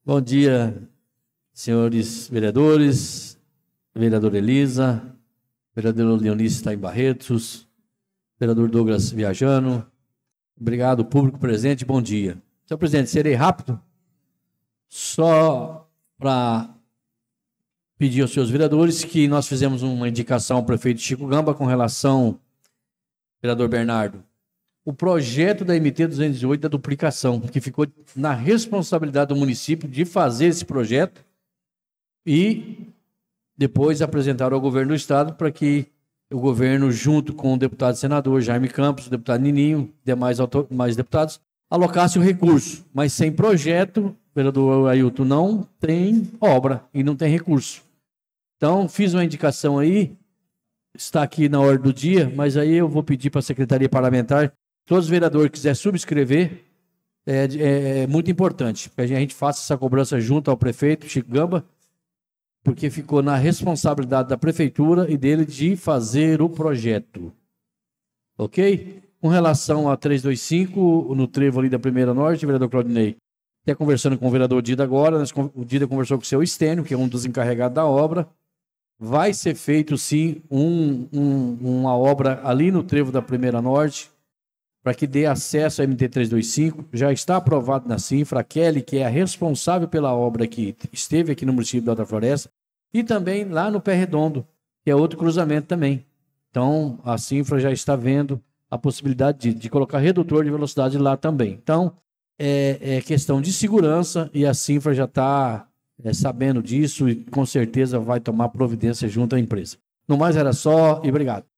Bom dia, senhores vereadores, vereadora Elisa, vereador Leonice está em Barretos, vereador Douglas Viajano. Obrigado, público presente, bom dia. Senhor presidente, serei rápido, só para pedir aos senhores vereadores que nós fizemos uma indicação ao prefeito Chico Gamba com relação, vereador Bernardo, o projeto da MT 208 da duplicação, que ficou na responsabilidade do município de fazer esse projeto e depois apresentar ao governo do estado para que o governo, junto com o deputado senador Jaime Campos, o deputado Nininho, demais deputados, alocasse o recurso. Mas sem projeto, vereador Ailton, não tem obra e não tem recurso. Então, fiz uma indicação aí, está aqui na ordem do dia, mas aí eu vou pedir para a Secretaria Parlamentar, todos os vereadores que quiserem subscrever, é muito importante, que a gente faça essa cobrança junto ao prefeito Chico Gamba, porque ficou na responsabilidade da prefeitura e dele de fazer o projeto. Ok? Com relação a 325, no trevo ali da Primeira Norte, vereador Claudinei, até conversando com o vereador Dida agora, o Dida conversou com o seu Estênio, que é um dos encarregados da obra. Vai ser feito, sim, uma obra ali no trevo da Primeira Norte, para que dê acesso à MT 325, já está aprovado na Cinfra, a Kelly, que é a responsável pela obra que esteve aqui no município da Alta Floresta, e também lá no Pé Redondo, que é outro cruzamento também. Então, a Cinfra já está vendo a possibilidade de colocar redutor de velocidade lá também. Então, é questão de segurança e a Cinfra já está sabendo disso e com certeza vai tomar providência junto à empresa. No mais era só e obrigado.